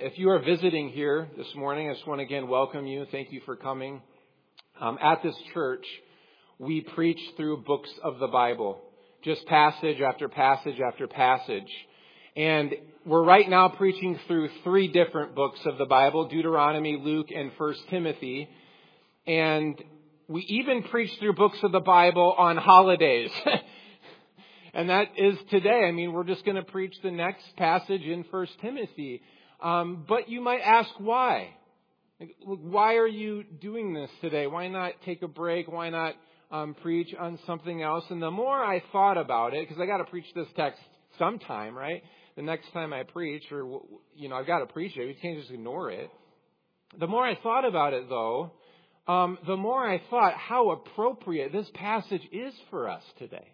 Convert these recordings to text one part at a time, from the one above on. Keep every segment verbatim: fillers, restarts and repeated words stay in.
If you are visiting here this morning, I just want to again welcome you. Thank you for coming. Um, at this church, we preach through books of the Bible, just passage after passage after passage. And we're right now preaching through three different books of the Bible, Deuteronomy, Luke, and First Timothy. And we even preach through books of the Bible on holidays. And that is today. I mean, we're just going to preach the next passage in First Timothy. Um, but you might ask why. Why are you doing this today? Why not take a break? Why not um, preach on something else? And the more I thought about it, because I got to preach this text sometime, right? The next time I preach, or, you know, I've got to preach it. We can't just ignore it. The more I thought about it, though, um, the more I thought how appropriate this passage is for us today.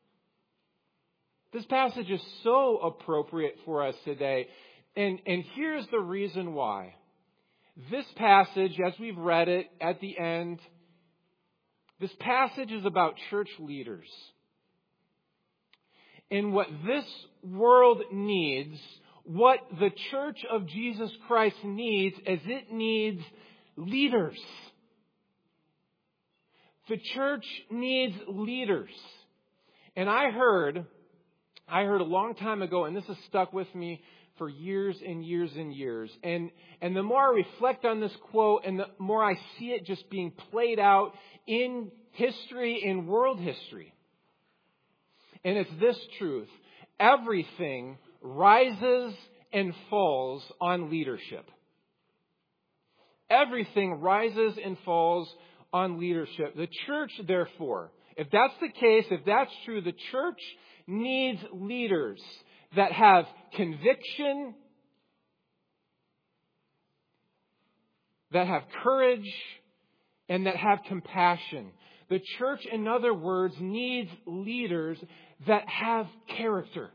This passage is so appropriate for us today. And, and here's the reason why. This passage, as we've read it at the end, this passage is about church leaders. And what this world needs, what the church of Jesus Christ needs, is it needs leaders. The church needs leaders. And I heard... I heard a long time ago, and this has stuck with me for years and years and years. And, and the more I reflect on this quote, and the more I see it just being played out in history, in world history. And it's this truth. Everything rises and falls on leadership. Everything rises and falls on leadership. The church, therefore, if that's the case, if that's true, the church needs leaders that have conviction, that have courage, and that have compassion. The church, in other words, needs leaders that have character.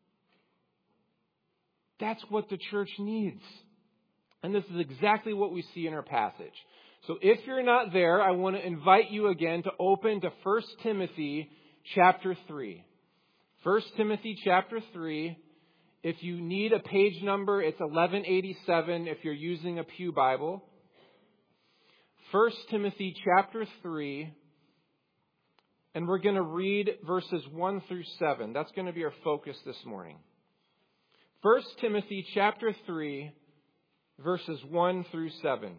That's what the church needs. And this is exactly what we see in our passage. So if you're not there, I want to invite you again to open to First Timothy chapter three. First Timothy chapter three. If you need a page number, it's eleven eighty-seven if you're using a Pew Bible. First Timothy chapter three. And we're going to read verses one through seven. That's going to be our focus this morning. First Timothy chapter three, verses one through seven.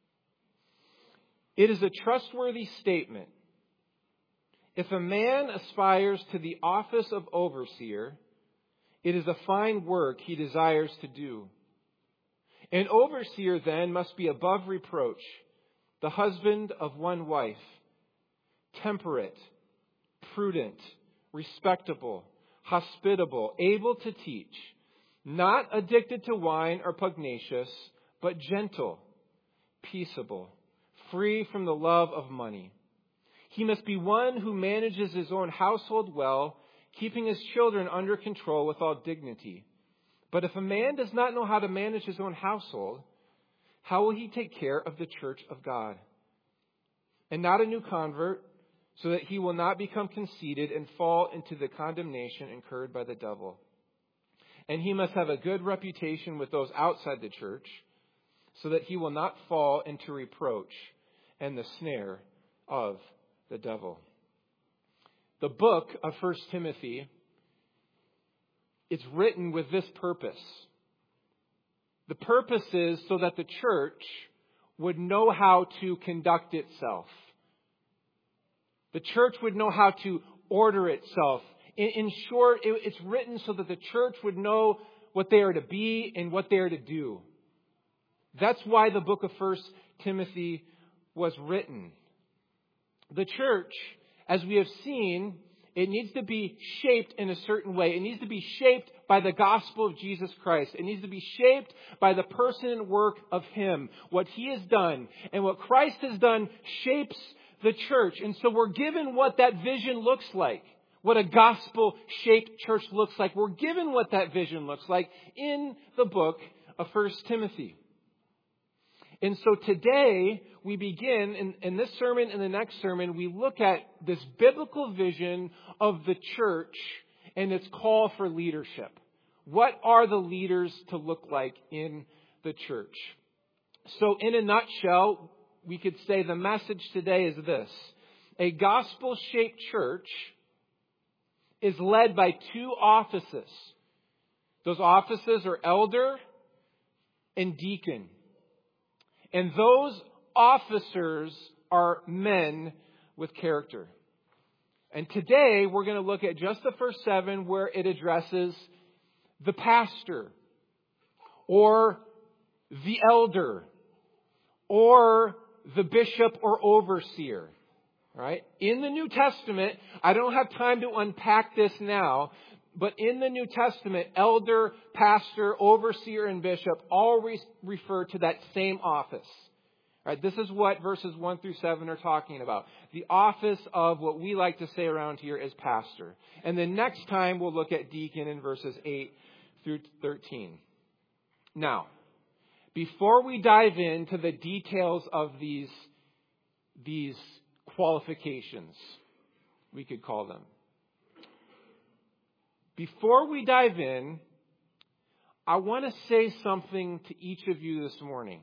It is a trustworthy statement. If a man aspires to the office of overseer, it is a fine work he desires to do. An overseer then must be above reproach, the husband of one wife, temperate, prudent, respectable, hospitable, able to teach, not addicted to wine or pugnacious, but gentle, peaceable, free from the love of money. He must be one who manages his own household well, keeping his children under control with all dignity. But if a man does not know how to manage his own household, how will he take care of the church of God? And not a new convert, so that he will not become conceited and fall into the condemnation incurred by the devil. And he must have a good reputation with those outside the church, so that he will not fall into reproach and the snare of the devil. The book of First Timothy is written with this purpose. The purpose is so that the church would know how to conduct itself. The church would know how to order itself. In, in short, it, it's written so that the church would know what they are to be and what they are to do. That's why the book of First Timothy was written. The church, as we have seen, it needs to be shaped in a certain way. It needs to be shaped by the gospel of Jesus Christ. It needs to be shaped by the person and work of Him. What He has done and what Christ has done shapes the church. And so we're given what that vision looks like. What a gospel-shaped church looks like. We're given what that vision looks like in the book of First Timothy. And so today we begin, in, in this sermon and the next sermon, we look at this biblical vision of the church and its call for leadership. What are the leaders to look like in the church. So in a nutshell, we could say the message today is this. A gospel-shaped church is led by two offices. Those offices are elder and deacon. And those officers are men with character. And today we're going to look at just the first seven where it addresses the pastor or the elder or the bishop or overseer. Right? In the New Testament, I don't have time to unpack this now, but in the New Testament, elder, pastor, overseer, and bishop all re- refer to that same office. Right? This is what verses one through seven are talking about. The office of what we like to say around here is pastor. And then next time we'll look at deacon in verses eight through thirteen. Now, before we dive into the details of these, these qualifications, we could call them. Before we dive in, I want to say something to each of you this morning.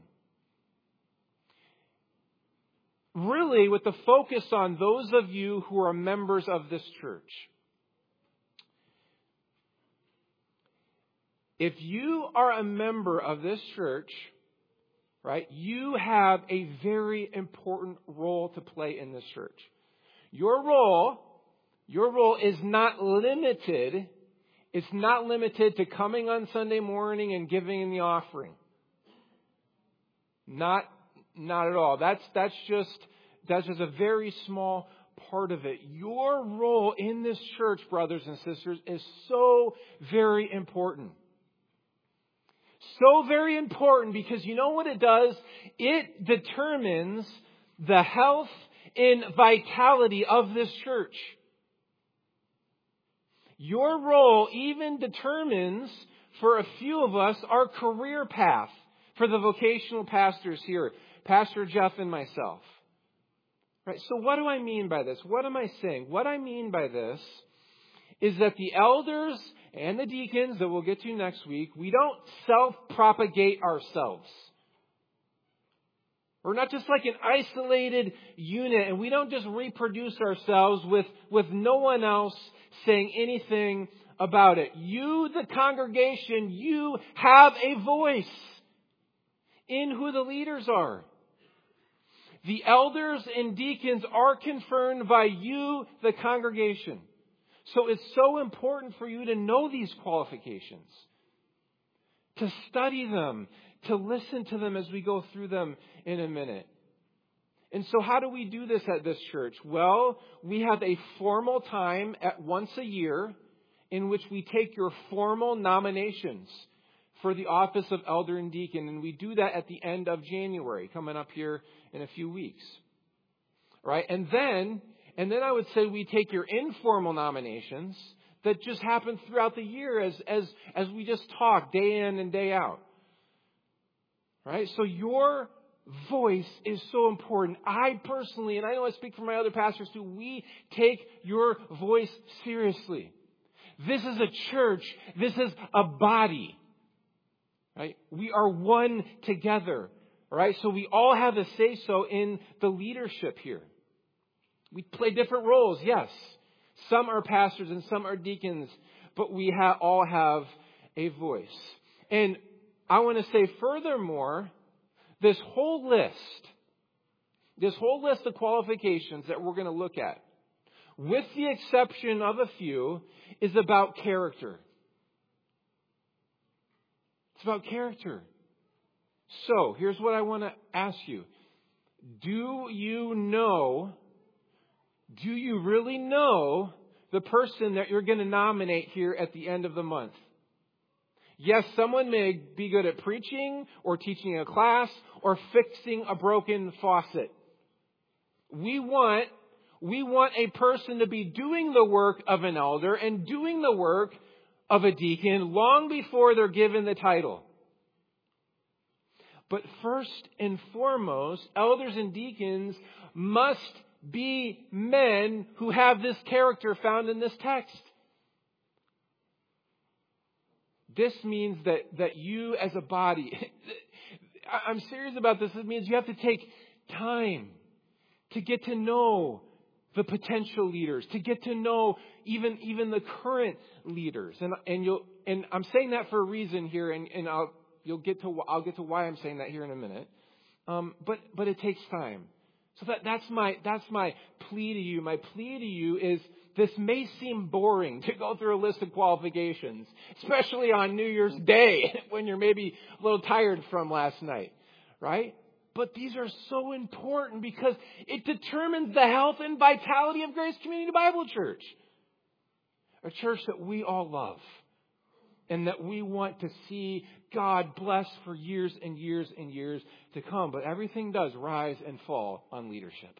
Really, with the focus on those of you who are members of this church. If you are a member of this church, right, you have a very important role to play in this church. Your role, your role is not limited. It's not limited to coming on Sunday morning and giving in the offering. Not, not at all. That's, that's just, that's just a very small part of it. Your role in this church, brothers and sisters, is so very important. So very important because you know what it does? It determines the health and vitality of this church. Your role even determines, for a few of us, our career path for the vocational pastors here, Pastor Jeff and myself. Right? So what do I mean by this? What am I saying? What I mean by this is that the elders and the deacons that we'll get to next week, we don't self-propagate ourselves. We're not just like an isolated unit, and we don't just reproduce ourselves with, with no one else saying anything about it. You, the congregation, you have a voice in who the leaders are. The elders and deacons are confirmed by you, the congregation. So it's so important for you to know these qualifications, to study them, to listen to them as we go through them in a minute. And so how do we do this at this church? Well, we have a formal time at once a year in which we take your formal nominations for the office of elder and deacon. And we do that at the end of January, coming up here in a few weeks. Right? And then... And then I would say we take your informal nominations that just happen throughout the year as, as, as we just talk day in and day out. Right? So your voice is so important. I personally, and I know I speak for my other pastors too, we take your voice seriously. This is a church. This is a body. Right? We are one together. Right? So we all have a say-so in the leadership here. We play different roles, yes. Some are pastors and some are deacons, but we ha- all have a voice. And I want to say furthermore, this whole list, this whole list of qualifications that we're going to look at, with the exception of a few, is about character. It's about character. So, here's what I want to ask you. Do you know... Do you really know the person that you're going to nominate here at the end of the month? Yes, someone may be good at preaching or teaching a class or fixing a broken faucet. We want, we want a person to be doing the work of an elder and doing the work of a deacon long before they're given the title. But first and foremost, elders and deacons must be men who have this character found in this text. This means that, that you as a body, I'm serious about this. It means you have to take time to get to know the potential leaders, to get to know even, even the current leaders. And, and you'll, and I'm saying that for a reason here, and, and I'll, you'll get to, I'll get to why I'm saying that here in a minute. Um, but, but it takes time. So that, that's my, that's my plea to you. My plea to you is, this may seem boring to go through a list of qualifications, especially on New Year's Day when you're maybe a little tired from last night, right? But these are so important because it determines the health and vitality of Grace Community Bible Church. A church that we all love and that we want to see God bless for years and years and years to come. But everything does rise and fall on leadership.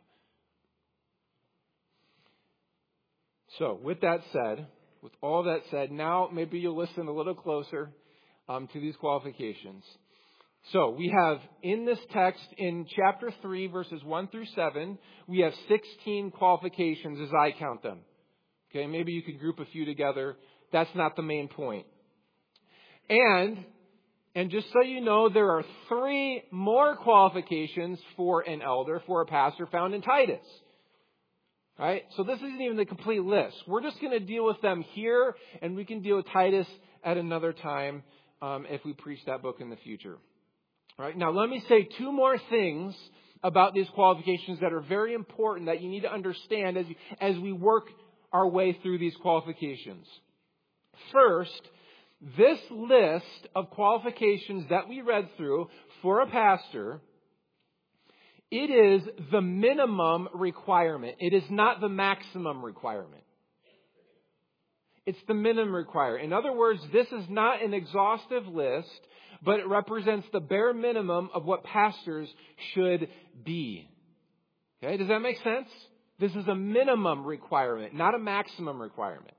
So with that said, with all that said, now maybe you'll listen a little closer um, to these qualifications. So we have in this text, in chapter three, verses one through seven, we have sixteen qualifications as I count them. Okay, maybe you could group a few together. That's not the main point. And, and just so you know, there are three more qualifications for an elder, for a pastor, found in Titus. Right? So this isn't even the complete list. We're just going to deal with them here, and we can deal with Titus at another time um, if we preach that book in the future. All right. Now, let me say two more things about these qualifications that are very important that you need to understand as, you, as we work our way through these qualifications. First, this list of qualifications that we read through for a pastor, it is the minimum requirement. It is not the maximum requirement. It's the minimum requirement. In other words, this is not an exhaustive list, but it represents the bare minimum of what pastors should be. Okay, does that make sense? This is a minimum requirement, not a maximum requirement.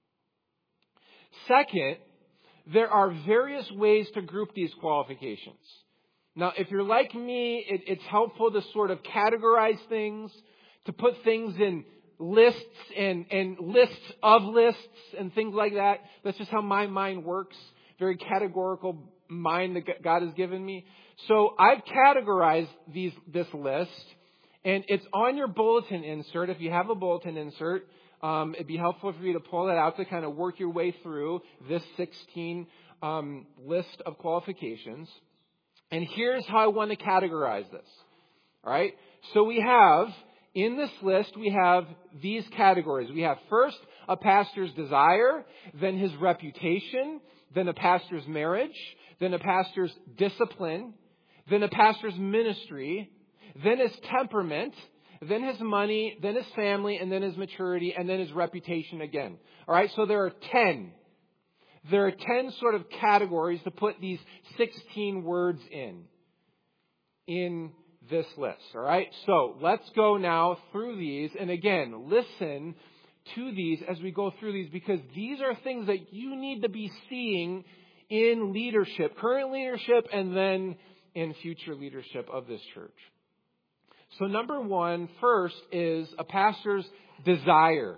Second, there are various ways to group these qualifications. Now, if you're like me, it, it's helpful to sort of categorize things, to put things in lists and, and lists of lists and things like that. That's just how my mind works. Very categorical mind that God has given me. So I've categorized these this list, and it's on your bulletin insert. If you have a bulletin insert, um, it'd be helpful for you to pull that out to kind of work your way through this sixteen um, list of qualifications. And here's how I want to categorize this. All right. So we have, in this list, we have these categories. We have first a pastor's desire, then his reputation, then a pastor's marriage, then a pastor's discipline, then a pastor's ministry, then his temperament, then his money, then his family, and then his maturity, and then his reputation again. All right. So there are ten. There are ten sort of categories to put these sixteen words in, in this list. All right. So let's go now through these. And again, listen to these as we go through these, because these are things that you need to be seeing in leadership, current leadership, and then in future leadership of this church. So number one, first, is a pastor's desire.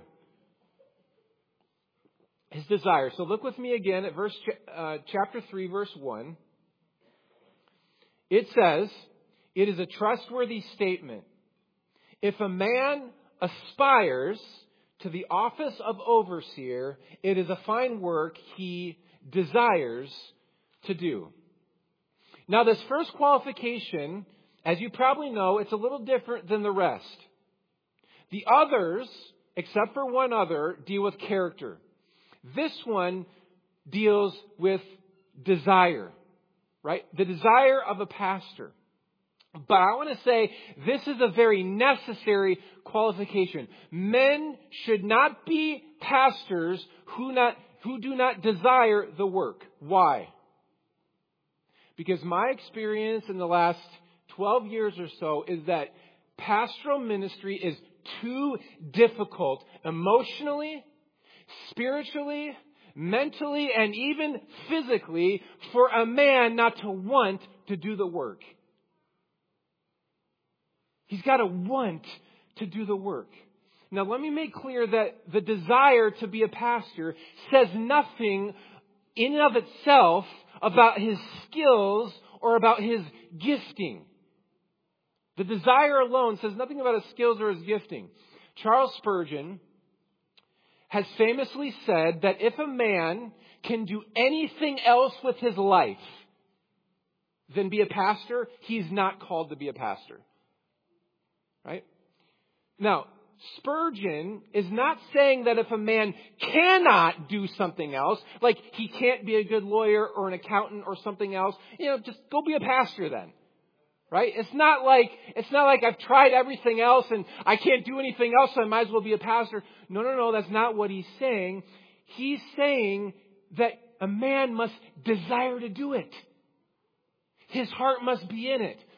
His desire. So look with me again at verse uh, chapter three, verse one. It says, it is a trustworthy statement. If a man aspires to the office of overseer, it is a fine work he desires to do. Now, this first qualification, as you probably know, it's a little different than the rest. The others, except for one other, deal with character. This one deals with desire, right? The desire of a pastor. But I want to say this is a very necessary qualification. Men should not be pastors who not who do not desire the work. Why? Because my experience in the last twelve years or so is that pastoral ministry is too difficult emotionally, spiritually, mentally, and even physically for a man not to want to do the work. He's got to want to do the work. Now, let me make clear that the desire to be a pastor says nothing in and of itself about his skills or about his gifting. The desire alone says nothing about his skills or his gifting. Charles Spurgeon has famously said that if a man can do anything else with his life than be a pastor, he's not called to be a pastor. Right? Now, Spurgeon is not saying that if a man cannot do something else, like he can't be a good lawyer or an accountant or something else, you know, just go be a pastor then. Right? It's not like, it's not like I've tried everything else and I can't do anything else, so I might as well be a pastor. No, no, no, that's not what he's saying. He's saying that a man must desire to do it. His heart must be in it.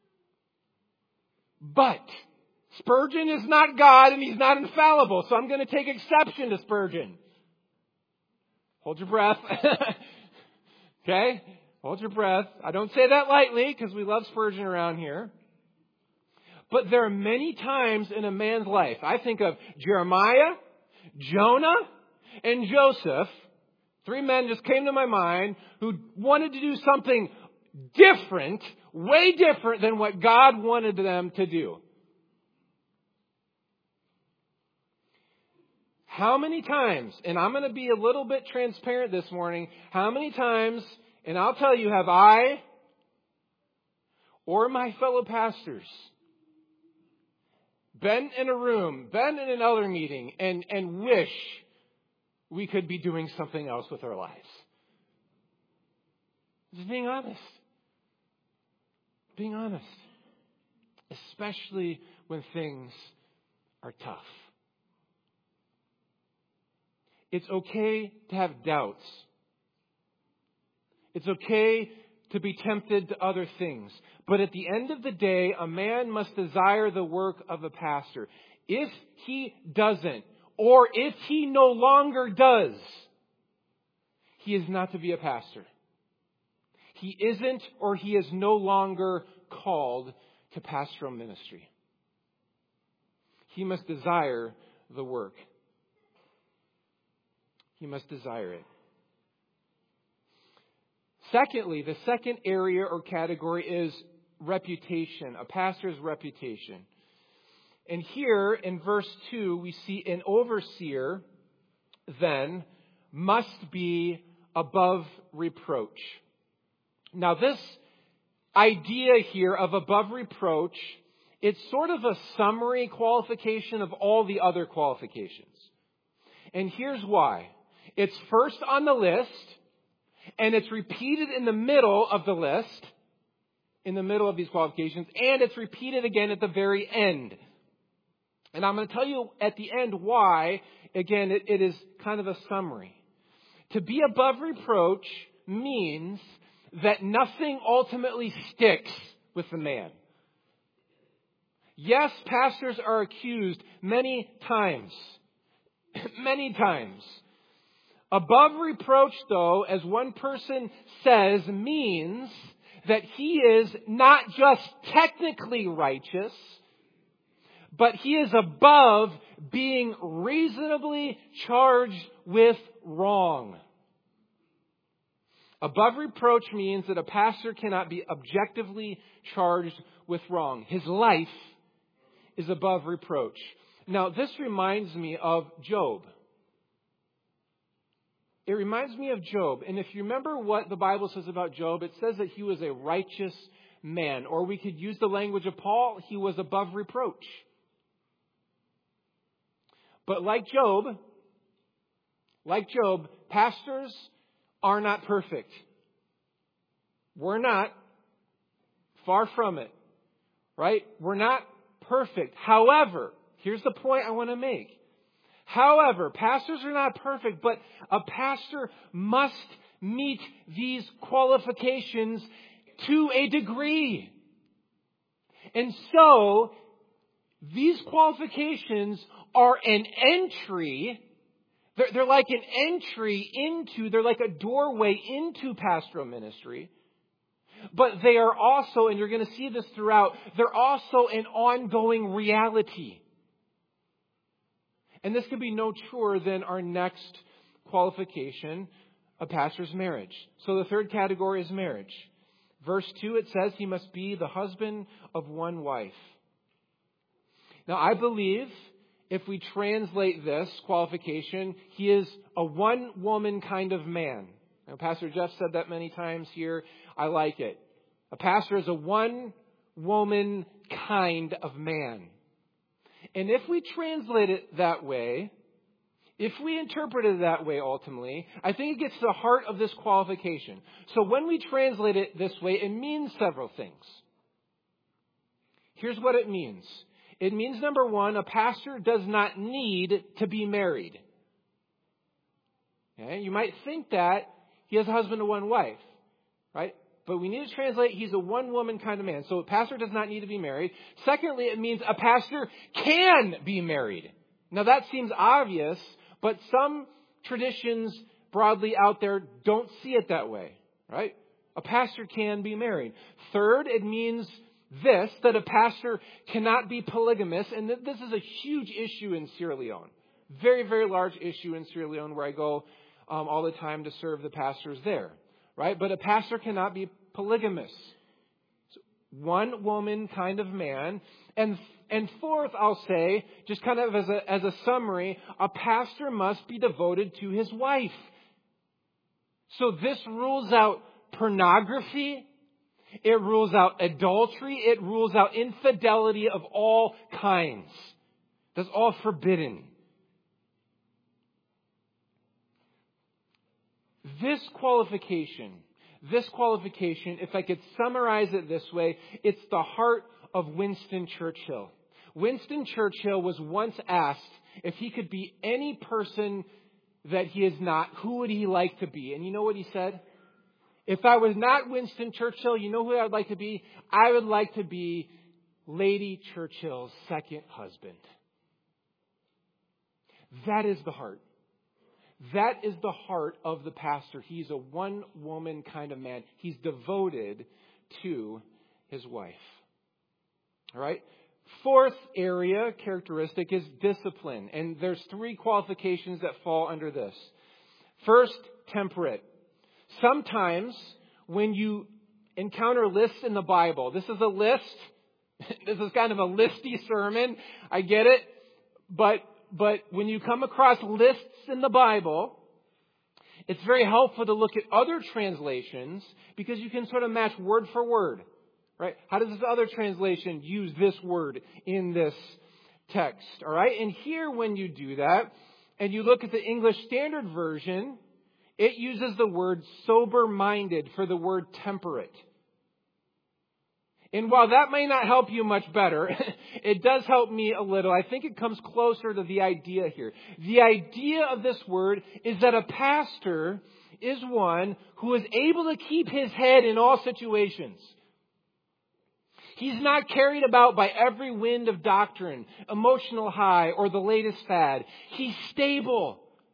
But Spurgeon is not God and he's not infallible, so I'm going to take exception to Spurgeon. Hold your breath. Okay? Hold your breath. I don't say that lightly because we love Spurgeon around here. But there are many times in a man's life. I think of Jeremiah, Jonah, and Joseph. Three men just came to my mind who wanted to do something different, way different than what God wanted them to do. How many times, and I'm going to be a little bit transparent this morning, how many times, and I'll tell you, have I or my fellow pastors been in a room, been in another meeting, and, and wish we could be doing something else with our lives? Just being honest. Being honest. Especially when things are tough. It's okay to have doubts. It's okay to be tempted to other things. But at the end of the day, a man must desire the work of a pastor. If he doesn't, or if he no longer does, he is not to be a pastor. He isn't, or he is no longer called to pastoral ministry. He must desire the work. He must desire it. Secondly, the second area or category is reputation, a pastor's reputation. And here in verse two, we see an overseer then must be above reproach. Now this idea here of above reproach, it's sort of a summary qualification of all the other qualifications. And here's why. It's first on the list, and it's repeated in the middle of the list, in the middle of these qualifications, and it's repeated again at the very end. And I'm going to tell you at the end why. Again, it, it is kind of a summary. To be above reproach means that nothing ultimately sticks with the man. Yes, pastors are accused many times. Many times. Above reproach, though, as one person says, means that he is not just technically righteous, but he is above being reasonably charged with wrong. Above reproach means that a pastor cannot be objectively charged with wrong. His life is above reproach. Now, this reminds me of Job. It reminds me of Job. And if you remember what the Bible says about Job, it says that he was a righteous man. Or we could use the language of Paul, he was above reproach. But like Job, like Job, pastors are not perfect. We're not. Far from it. Right? We're not perfect. However, here's the point I want to make. However, pastors are not perfect, but a pastor must meet these qualifications to a degree. And so, these qualifications are an entry. They're, they're like an entry into, they're like a doorway into pastoral ministry. But they are also, and you're going to see this throughout, they're also an ongoing reality. And this could be no truer than our next qualification, a pastor's marriage. So the third category is marriage. Verse two, it says he must be the husband of one wife. Now, I believe if we translate this qualification, he is a one-woman kind of man. Now, Pastor Jeff said that many times here. I like it. A pastor is a one-woman kind of man. And if we translate it that way, if we interpret it that way ultimately, I think it gets to the heart of this qualification. So when we translate it this way, it means several things. Here's what it means. It means, number one, a pastor does not need to be married. Okay? You might think that he has a husband and one wife, right? But we need to translate, he's a one-woman kind of man. So a pastor does not need to be married. Secondly, it means a pastor can be married. Now that seems obvious, but some traditions broadly out there don't see it that way, right? A pastor can be married. Third, it means this, that a pastor cannot be polygamous. And this is a huge issue in Sierra Leone. Very, very large issue in Sierra Leone where I go um, all the time to serve the pastors there, right? But a pastor cannot be polygamous. So one woman kind of man. And and fourth, I'll say, just kind of as a as a summary, a pastor must be devoted to his wife. So this rules out pornography. It rules out adultery. It rules out infidelity of all kinds. That's all forbidden. This qualification, this qualification, if I could summarize it this way, it's the heart of Winston Churchill. Winston Churchill was once asked if he could be any person that he is not, who would he like to be? And you know what he said? If I was not Winston Churchill, you know who I would like to be? I would like to be Lady Churchill's second husband. That is the heart. That is the heart of the pastor. He's a one-woman kind of man. He's devoted to his wife. All right? Fourth area, characteristic, is discipline. And there's three qualifications that fall under this. First, temperate. Sometimes when you encounter lists in the Bible, this is a list. This is kind of a listy sermon. I get it. But but when you come across lists in the Bible, it's very helpful to look at other translations because you can sort of match word for word. Right? How does this other translation use this word in this text? All right? And here when you do that, and you look at the English Standard Version, it uses the word sober-minded for the word temperate. And while that may not help you much better, it does help me a little. I think it comes closer to the idea here. The idea of this word is that a pastor is one who is able to keep his head in all situations. He's not carried about by every wind of doctrine, emotional high, or the latest fad. He's stable.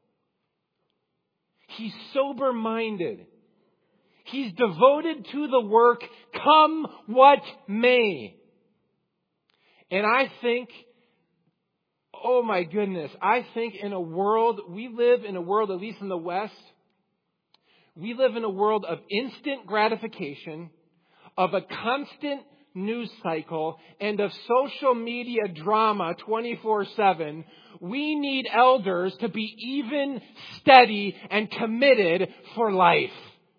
He's sober-minded. He's devoted to the work, come what may. And I think, oh my goodness, I think in a world, we live in a world, at least in the West, we live in a world of instant gratification, of a constant news cycle, and of social media drama twenty-four seven. We need elders to be even, steady, and committed for life.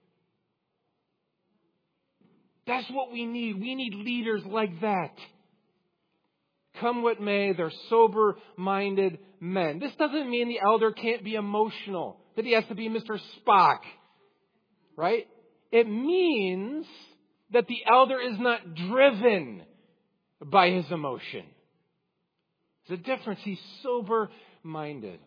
That's what we need. We need leaders like that. Come what may, they're sober-minded men. This doesn't mean the elder can't be emotional, that he has to be Mister Spock. Right? It means that the elder is not driven by his emotion. There's a difference. He's sober-minded.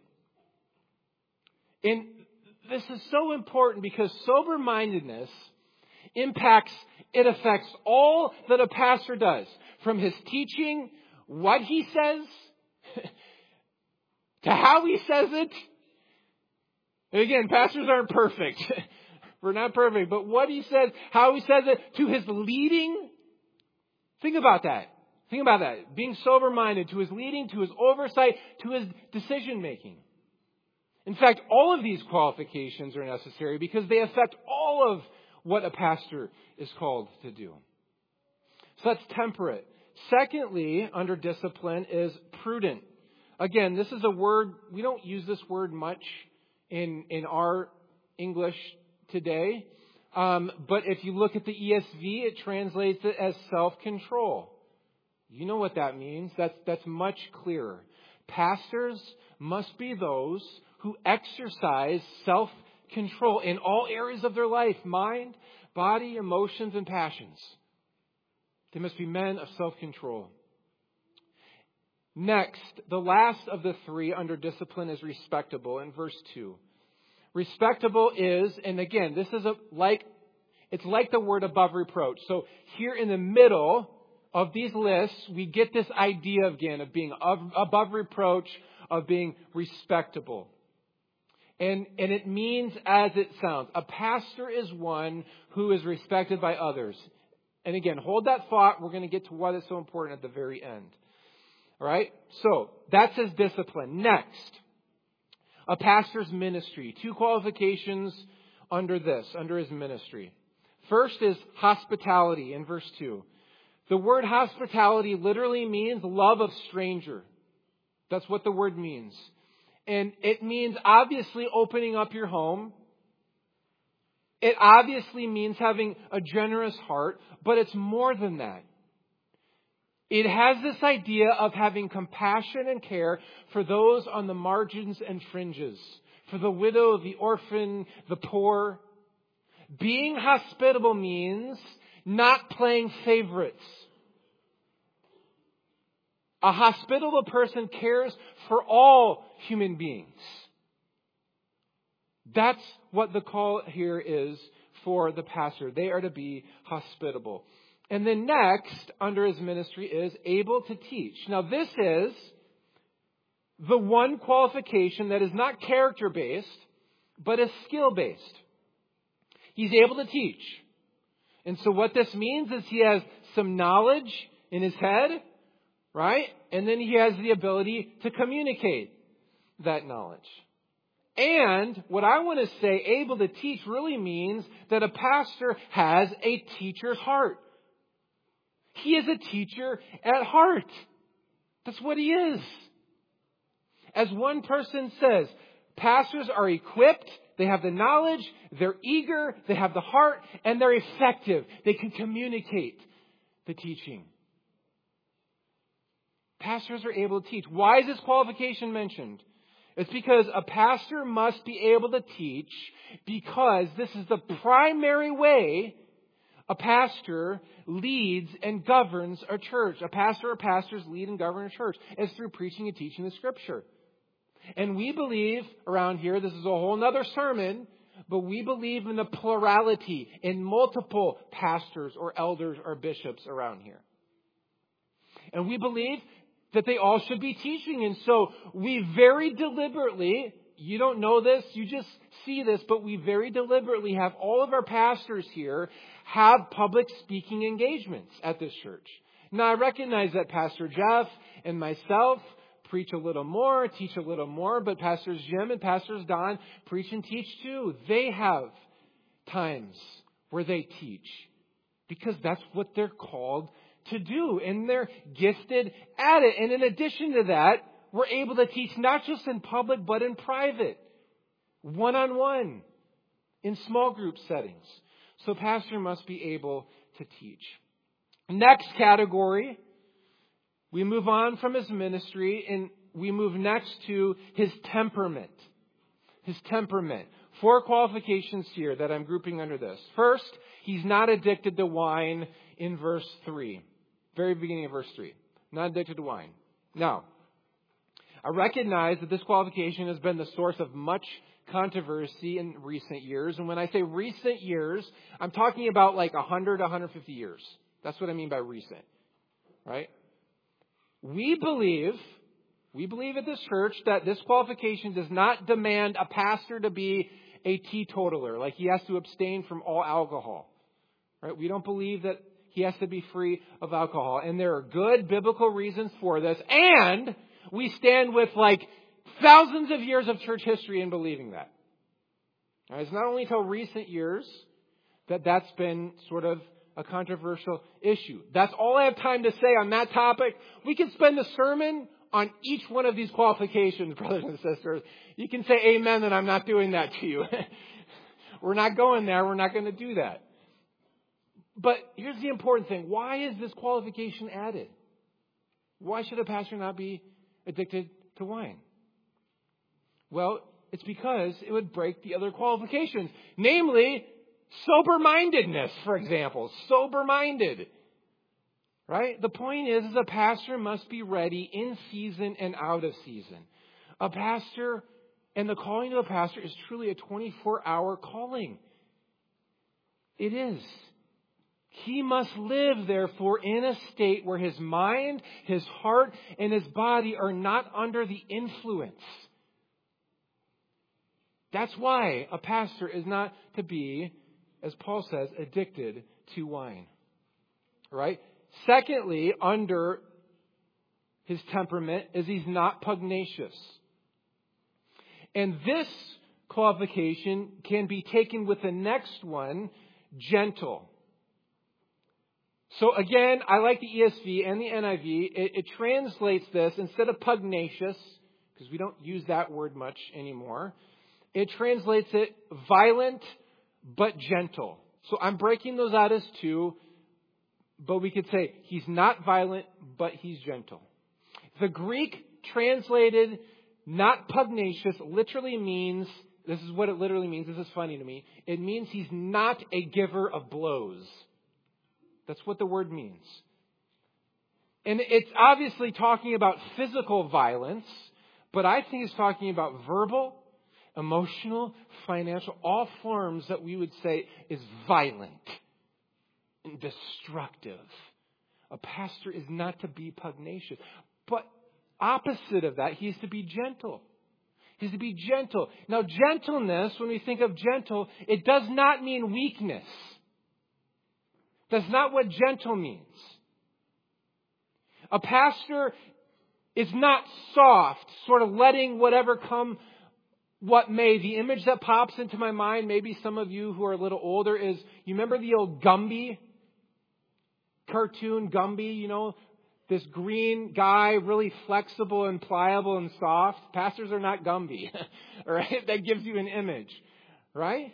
And this is so important because sober-mindedness impacts, it affects all that a pastor does. From his teaching, what he says, to how he says it. And again, pastors aren't perfect. We're not perfect. But what he says, how he says it, to his leading. Think about that. Think about that. Being sober-minded, to his leading, to his oversight, to his decision-making. In fact, all of these qualifications are necessary because they affect all of what a pastor is called to do. So that's temperate. Secondly, under discipline is prudent. Again, this is a word, we don't use this word much in, in our English today. Um, but if you look at the E S V, it translates it as self-control. You know what that means. That's, that's much clearer. Pastors must be those who exercise self-control in all areas of their life, mind, body, emotions, and passions. They must be men of self-control. Next, the last of the three under discipline is respectable in verse two. Respectable is, and again, this is a, like, it's like the word above reproach. So here in the middle of these lists, we get this idea again of being above reproach, of being respectable. And, and it means as it sounds. A pastor is one who is respected by others. And again, hold that thought. We're going to get to what is so important at the very end. All right? So, that's his discipline. Next, a pastor's ministry. Two qualifications under this, under his ministry. First is hospitality in verse two. The word hospitality literally means love of stranger. That's what the word means. And it means obviously opening up your home. It obviously means having a generous heart, but it's more than that. It has this idea of having compassion and care for those on the margins and fringes, for the widow, the orphan, the poor. Being hospitable means not playing favorites. A hospitable person cares for all human beings. That's what the call here is for the pastor. They are to be hospitable. And then next, under his ministry, is able to teach. Now this is the one qualification that is not character-based, but is skill-based. He's able to teach. And so what this means is he has some knowledge in his head, right? And then he has the ability to communicate that knowledge. And what I want to say, able to teach, really means that a pastor has a teacher's heart. He is a teacher at heart. That's what he is. As one person says, pastors are equipped, they have the knowledge, they're eager, they have the heart, and they're effective. They can communicate the teaching. Pastors are able to teach. Why is this qualification mentioned? It's because a pastor must be able to teach because this is the primary way a pastor leads and governs a church. A pastor or pastors lead and govern a church is through preaching and teaching the Scripture. And we believe around here, this is a whole other sermon, but we believe in the plurality, in multiple pastors or elders or bishops around here. And we believe that they all should be teaching. And so we very deliberately, you don't know this, you just see this, but we very deliberately have all of our pastors here have public speaking engagements at this church. Now I recognize that Pastor Jeff and myself preach a little more, teach a little more, but Pastors Jim and Pastors Don preach and teach too. They have times where they teach because that's what they're called to do, and they're gifted at it. And in addition to that, we're able to teach not just in public, but in private, one-on-one, in small group settings. So pastor must be able to teach. Next category, we move on from his ministry, and we move next to his temperament. His temperament. Four qualifications here that I'm grouping under this. First, he's not addicted to wine in verse three. Very beginning of verse three. Not addicted to wine. Now, I recognize that this qualification has been the source of much controversy in recent years. And when I say recent years, I'm talking about like one hundred, one hundred fifty years. That's what I mean by recent. Right? We believe, we believe at this church that this qualification does not demand a pastor to be a teetotaler, like he has to abstain from all alcohol. Right? We don't believe that he has to be free of alcohol. And there are good biblical reasons for this. And we stand with like thousands of years of church history in believing that. Now, it's not only until recent years that that's been sort of a controversial issue. That's all I have time to say on that topic. We can spend a sermon on each one of these qualifications, brothers and sisters. You can say amen, and I'm not doing that to you. We're not going there. We're not going to do that. But here's the important thing. Why is this qualification added? Why should a pastor not be addicted to wine? Well, it's because it would break the other qualifications. Namely, sober-mindedness, for example. Sober-minded. Right? The point is, is a pastor must be ready in season and out of season. A pastor, and the calling of a pastor is truly a twenty-four hour calling. It is. He must live, therefore, in a state where his mind, his heart, and his body are not under the influence. That's why a pastor is not to be, as Paul says, addicted to wine. Right? Secondly, under his temperament is he's not pugnacious. And this qualification can be taken with the next one, gentle. So again, I like the E S V and the N I V. It, it translates this, instead of pugnacious, because we don't use that word much anymore, it translates it violent but gentle. So I'm breaking those out as two, but we could say he's not violent, but he's gentle. The Greek translated not pugnacious literally means, this is what it literally means, this is funny to me, it means he's not a giver of blows. That's what the word means. And it's obviously talking about physical violence, but I think it's talking about verbal, emotional, financial, all forms that we would say is violent and destructive. A pastor is not to be pugnacious. But opposite of that, he is to be gentle. He's to be gentle. Now, gentleness, when we think of gentle, it does not mean weakness. That's not what gentle means. A pastor is not soft, sort of letting whatever come what may. The image that pops into my mind, maybe some of you who are a little older, is, you remember the old Gumby cartoon, Gumby, you know, this green guy, really flexible and pliable and soft. Pastors are not Gumby, all right? That gives you an image, right?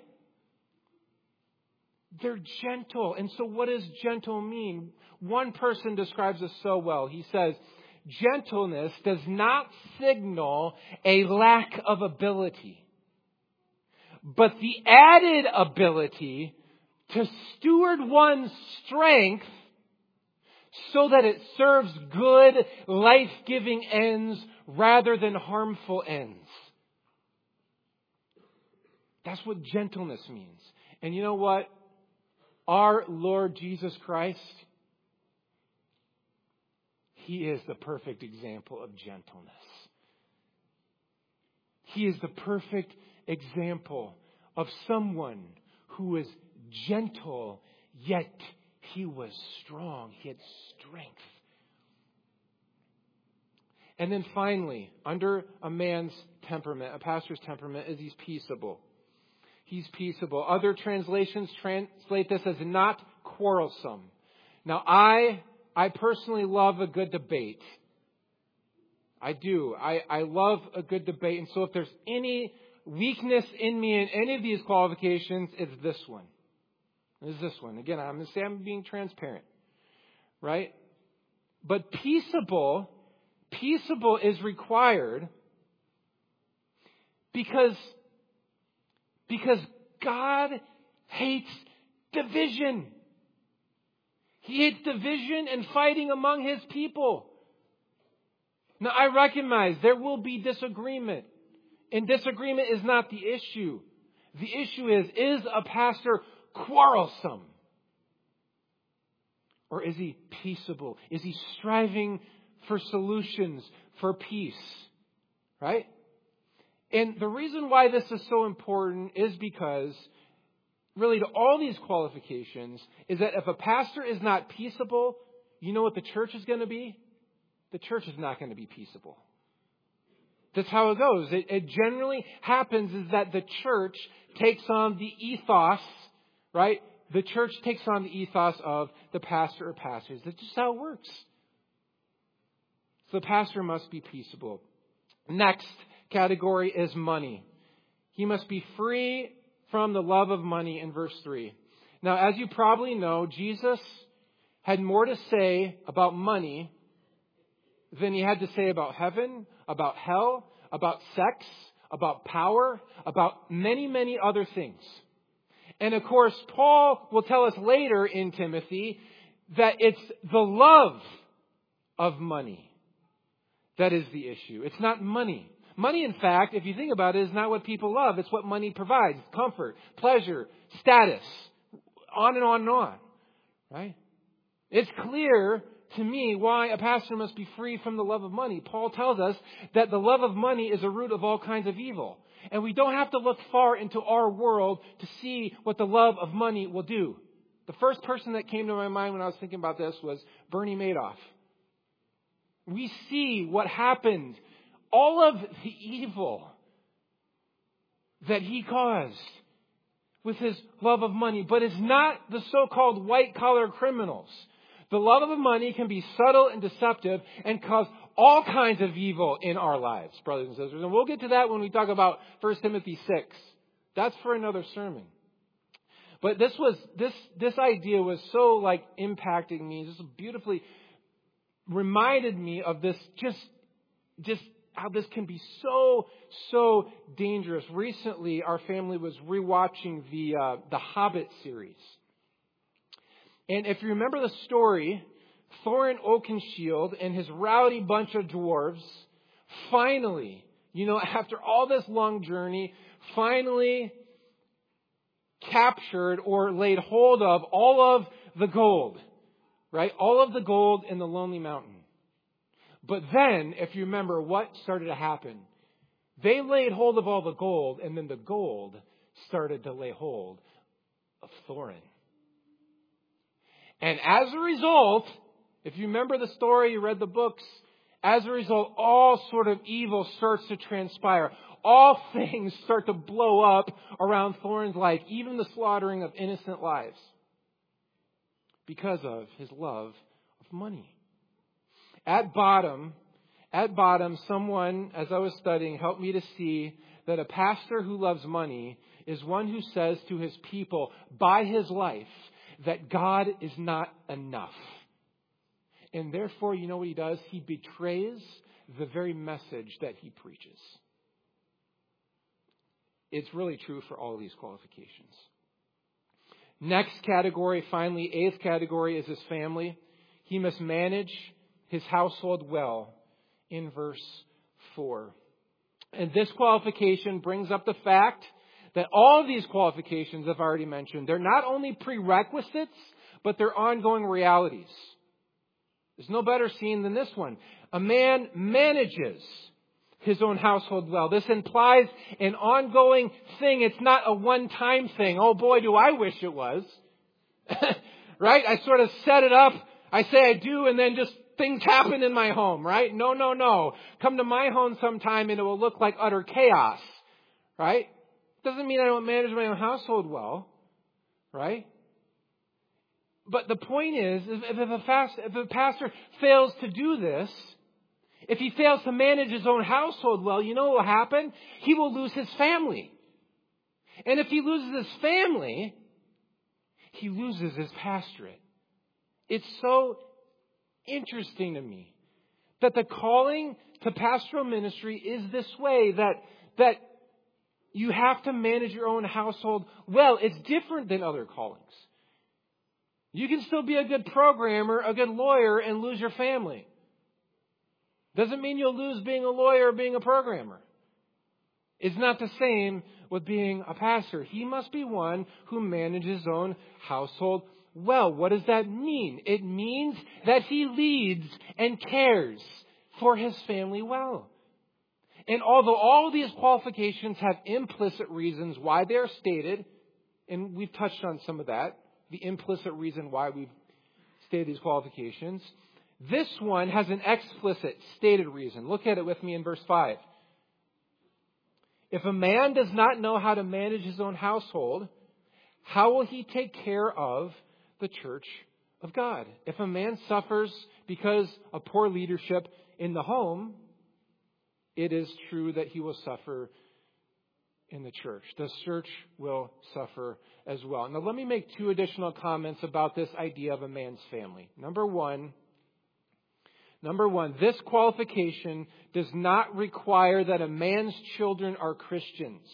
They're gentle. And so what does gentle mean? One person describes this so well. He says, gentleness does not signal a lack of ability, but the added ability to steward one's strength so that it serves good, life-giving ends rather than harmful ends. That's what gentleness means. And you know what? Our Lord Jesus Christ, He is the perfect example of gentleness. He is the perfect example of someone who is gentle, yet he was strong. He had strength. And then finally, under a man's temperament, a pastor's temperament, is he's peaceable. He's peaceable. Other translations translate this as not quarrelsome. Now, I I personally love a good debate. I do. I, I love a good debate. And so if there's any weakness in me in any of these qualifications, it's this one. It's this one. Again, I'm going to say I'm being transparent. Right? But peaceable, peaceable is required because Because God hates division. He hates division and fighting among His people. Now, I recognize there will be disagreement. And disagreement is not the issue. The issue is, is a pastor quarrelsome? Or is he peaceable? Is he striving for solutions, for peace? Right? And the reason why this is so important is because, really, to all these qualifications, is that if a pastor is not peaceable, you know what the church is going to be? The church is not going to be peaceable. That's how it goes. It, it generally happens is that the church takes on the ethos, right? the church takes on the ethos of the pastor or pastors. That's just how it works. So the pastor must be peaceable. Next category is money. He must be free from the love of money in verse three. Now, as you probably know, Jesus had more to say about money than he had to say about heaven, about hell, about sex, about power, about many, many other things. And of course, Paul will tell us later in Timothy that it's the love of money that is the issue. It's not money. Money, in fact, if you think about it, is not what people love. It's what money provides. Comfort, pleasure, status, on and on and on. Right? It's clear to me why a pastor must be free from the love of money. Paul tells us that the love of money is a root of all kinds of evil. And we don't have to look far into our world to see what the love of money will do. The first person that came to my mind when I was thinking about this was Bernie Madoff. We see what happened. All of the evil that he caused with his love of money. But it's not the so-called white-collar criminals. The love of money can be subtle and deceptive and cause all kinds of evil in our lives, brothers and sisters. And we'll get to that when we talk about First Timothy six. That's for another sermon. But this was this this idea was so like impacting me, just beautifully reminded me of this just just how this can be so so dangerous. Recently, our family was rewatching the uh, the Hobbit series. And if you remember the story, Thorin Oakenshield and his rowdy bunch of dwarves finally, you know, after all this long journey, finally captured or laid hold of all of the gold, right? All of the gold in the Lonely Mountain. But then, if you remember what started to happen, they laid hold of all the gold, and then the gold started to lay hold of Thorin. And as a result, if you remember the story, you read the books, as a result, all sort of evil starts to transpire. All things start to blow up around Thorin's life, even the slaughtering of innocent lives, because of his love of money. At bottom, at bottom, someone, as I was studying, helped me to see that a pastor who loves money is one who says to his people, by his life, that God is not enough. And therefore, you know what he does? He betrays the very message that he preaches. It's really true for all of these qualifications. Next category, finally, eighth category, is his family. He must manage his household well in verse four. And this qualification brings up the fact that all of these qualifications I've already mentioned, they're not only prerequisites, but they're ongoing realities. There's no better scene than this one. A man manages his own household well. This implies an ongoing thing. It's not a one-time thing. Oh boy, do I wish it was. Right? I sort of set it up. I say I do, and then just things happen in my home, right? No, no, no. Come to my home sometime and it will look like utter chaos, right? Doesn't mean I don't manage my own household well, right? But the point is, if a, fast, if a pastor fails to do this, if he fails to manage his own household well, you know what will happen? He will lose his family. And if he loses his family, he loses his pastorate. It's so interesting to me that the calling to pastoral ministry is this way, that that you have to manage your own household well. It's different than other callings. You can still be a good programmer, a good lawyer, and lose your family. Doesn't mean you'll lose being a lawyer or being a programmer. It's not the same with being a pastor. He must be one who manages his own household well. What does that mean? It means that he leads and cares for his family well. And although all of these qualifications have implicit reasons why they are stated, and we've touched on some of that, the implicit reason why we've stated these qualifications, this one has an explicit stated reason. Look at it with me in verse five. If a man does not know how to manage his own household, how will he take care of the church of God? If a man suffers because of poor leadership in the home, it is true that he will suffer in the church. The church will suffer as well. Now, let me make two additional comments about this idea of a man's family. Number one, number one, this qualification does not require that a man's children are Christians.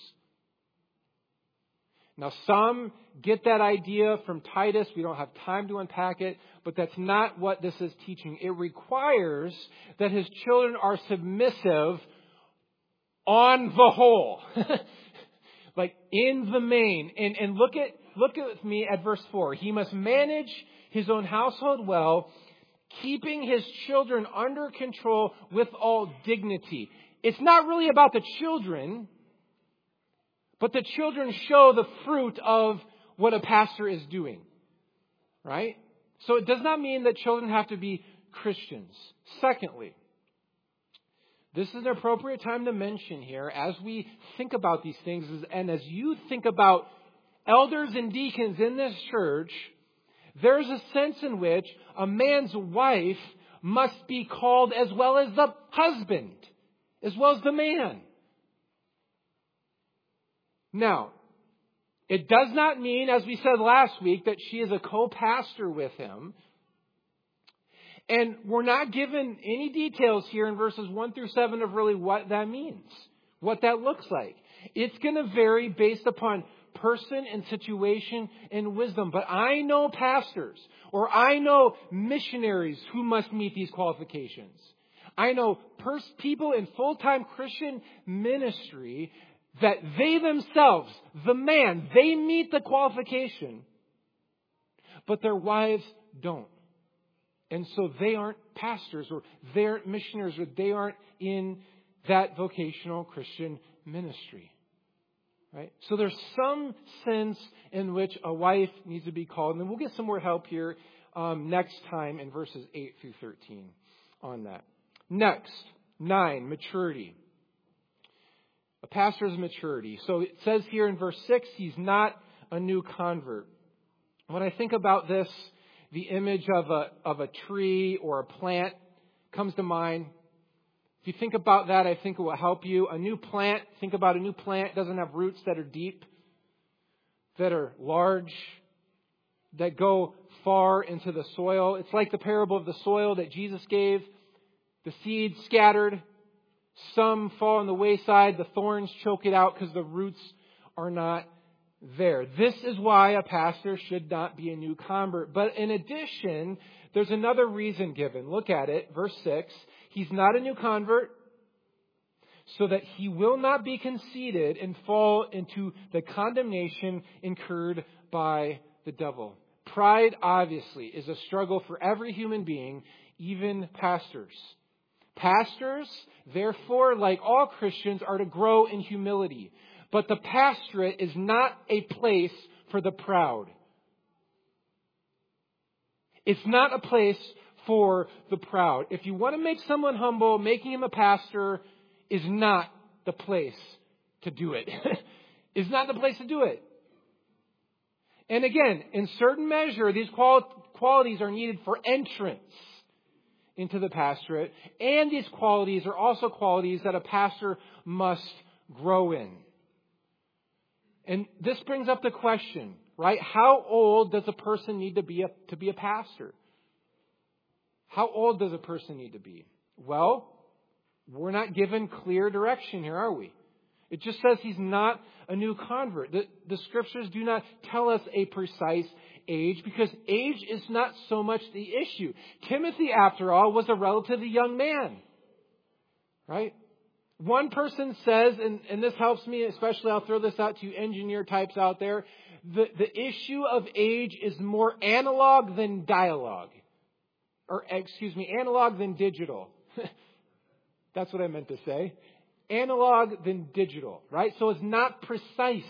Now, some get that idea from Titus. We don't have time to unpack it, but that's not what this is teaching. It requires that his children are submissive on the whole. Like in the main. And, and look at, look at me at verse four. He must manage his own household well, keeping his children under control with all dignity. It's not really about the children, but the children show the fruit of what a pastor is doing. Right? So it does not mean that children have to be Christians. Secondly, this is an appropriate time to mention here as we think about these things, and as you think about elders and deacons in this church, there's a sense in which a man's wife must be called as well as the husband, as well as the man. Now, it does not mean, as we said last week, that she is a co-pastor with him. And we're not given any details here in verses one through seven of really what that means, what that looks like. It's going to vary based upon person and situation and wisdom. But I know pastors or I know missionaries who must meet these qualifications. I know pers- people in full-time Christian ministry that they themselves, the man, they meet the qualification, but their wives don't. And so they aren't pastors or they aren't missionaries or they aren't in that vocational Christian ministry. Right? So there's some sense in which a wife needs to be called. And then we'll get some more help here um, next time in verses eight through thirteen on that. Next, nine, maturity. A pastor's maturity. So it says here in verse six, he's not a new convert. When I think about this, the image of a of a tree or a plant comes to mind. If you think about that, I think it will help you. A new plant, think about a new plant, doesn't have roots that are deep, that are large, that go far into the soil. It's like the parable of the soil that Jesus gave. The seeds scattered. Some fall on the wayside. The thorns choke it out because the roots are not there. This is why a pastor should not be a new convert. But in addition, there's another reason given. Look at it. Verse six. He's not a new convert so that he will not be conceited and fall into the condemnation incurred by the devil. Pride, obviously, is a struggle for every human being, even pastors. Pastors, therefore, like all Christians, are to grow in humility. But the pastorate is not a place for the proud. It's not a place for the proud. If you want to make someone humble, making him a pastor is not the place to do it. It's not the place to do it. And again, in certain measure, these qual- qualities are needed for entrance into the pastorate. And these qualities are also qualities that a pastor must grow in. And this brings up the question, right? How old does a person need to be a, to be a pastor? How old does a person need to be? Well, we're not given clear direction here, are we? It just says he's not a new convert. The, the scriptures do not tell us a precise age because age is not so much the issue. Timothy, after all, was a relatively young man. Right? One person says, and, and this helps me, especially I'll throw this out to you engineer types out there, the, the issue of age is more analog than dialogue. Or, excuse me, analog than digital. That's what I meant to say. Analog than digital, right? So it's not precise.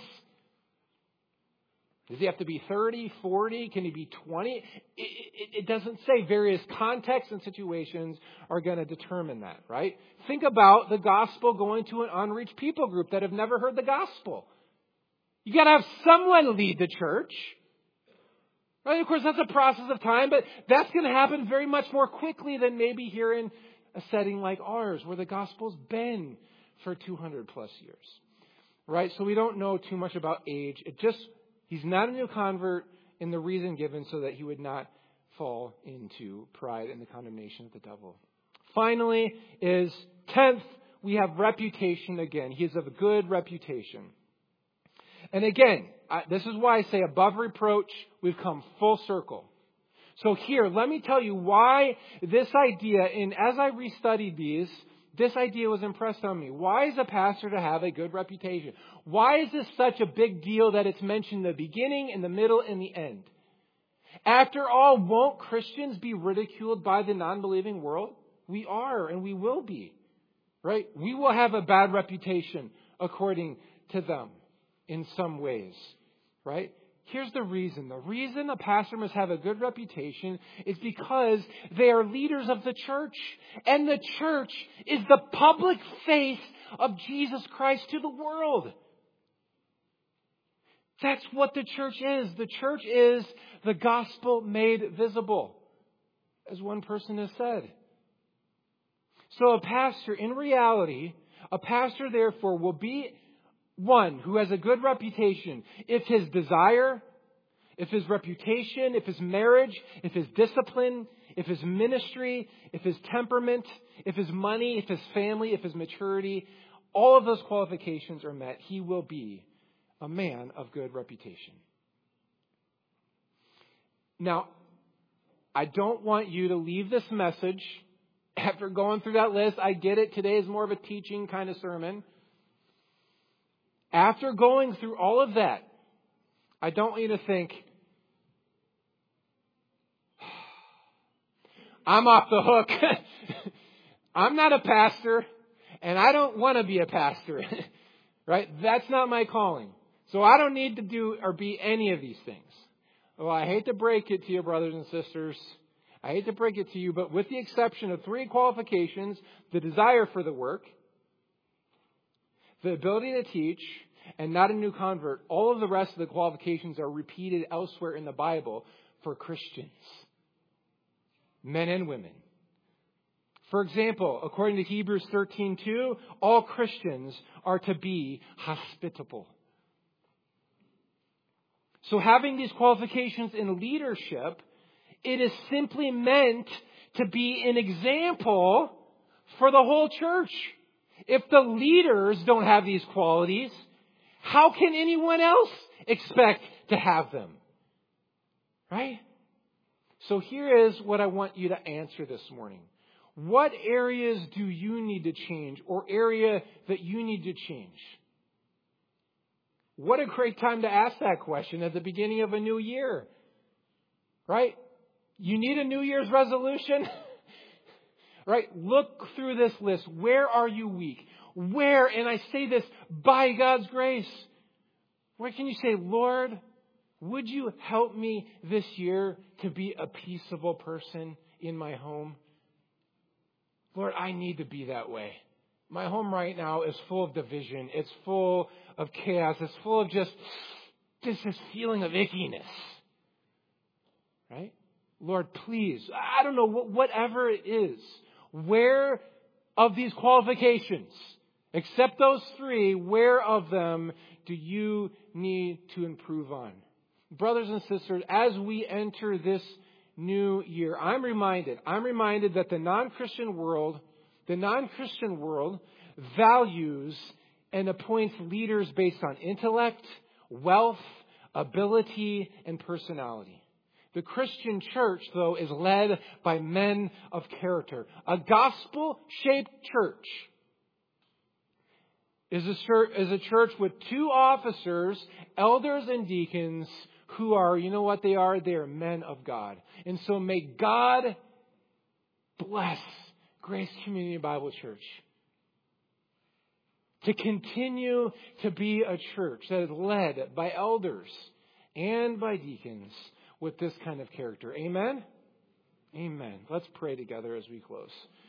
Does he have to be thirty, forty? Can he be twenty? It, it, it doesn't say. Various contexts and situations are going to determine that, right? Think about the gospel going to an unreached people group that have never heard the gospel. You got to have someone lead the church. Right? Of course, that's a process of time, but that's going to happen very much more quickly than maybe here in a setting like ours, where the gospel's been for two hundred plus years. Right? So we don't know too much about age. It just, he's not a new convert in the reason given so that he would not fall into pride and the condemnation of the devil. Finally is, tenth, we have reputation again. He is of a good reputation. And again, I, this is why I say above reproach, we've come full circle. So here, let me tell you why this idea, and as I restudied these, this idea was impressed on me. Why is a pastor to have a good reputation? Why is this such a big deal that it's mentioned in the beginning, in the middle, and the end? After all, won't Christians be ridiculed by the non-believing world? We are, and we will be. Right? We will have a bad reputation according to them in some ways. Right? Here's the reason. The reason a pastor must have a good reputation is because they are leaders of the church. And the church is the public face of Jesus Christ to the world. That's what the church is. The church is the gospel made visible, as one person has said. So a pastor, in reality, a pastor therefore will be one who has a good reputation if his desire, if his reputation, if his marriage, if his discipline, if his ministry, if his temperament, if his money, if his family, if his maturity, all of those qualifications are met, he will be a man of good reputation. Now, I don't want you to leave this message after going through that list. I get it. Today is more of a teaching kind of sermon. After going through all of that, I don't want you to think, I'm off the hook. I'm not a pastor, and I don't want to be a pastor. Right? That's not my calling. So I don't need to do or be any of these things. Well, I hate to break it to you, brothers and sisters. I hate to break it to you, but with the exception of three qualifications, the desire for the work, the ability to teach, and not a new convert, all of the rest of the qualifications are repeated elsewhere in the Bible for Christians, men and women. For example, according to Hebrews thirteen two, all Christians are to be hospitable. So having these qualifications in leadership, it is simply meant to be an example for the whole church. If the leaders don't have these qualities, how can anyone else expect to have them? Right? So here is what I want you to answer this morning. What areas do you need to change, or area that you need to change? What a great time to ask that question at the beginning of a new year. Right? You need a New Year's resolution? Right? Look through this list. Where are you weak? Where, and I say this by God's grace, where can you say, Lord, would you help me this year to be a peaceable person in my home? Lord, I need to be that way. My home right now is full of division. It's full of chaos. It's full of just, just this feeling of ickiness. Right? Lord, please, I don't know, whatever it is, where of these qualifications, except those three, where of them do you need to improve on? Brothers and sisters, as we enter this new year, I'm reminded, I'm reminded that the non-Christian world, the non-Christian world values and appoints leaders based on intellect, wealth, ability, and personality. The Christian church, though, is led by men of character. A gospel-shaped church is a church, is a church with two officers, elders and deacons, who are, you know what they are? They are men of God. And so may God bless Grace Community Bible Church to continue to be a church that is led by elders and by deacons with this kind of character. Amen? Amen. Let's pray together as we close.